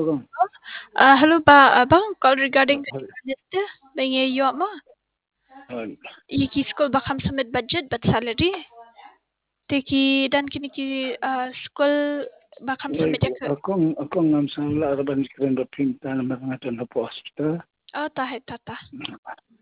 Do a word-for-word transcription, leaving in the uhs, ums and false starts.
Bang. Uh, hello ba, uh, bang, call regarding Hal- kaniste, bengi yo mo. hal- Iki school ba kam submit budget but salary. Teki dan kini ki uh, school ba kam Like, submit yak. akong akong ngam sa wala araban kren ba pinta na mga tan na posta. Oh, tahe tata.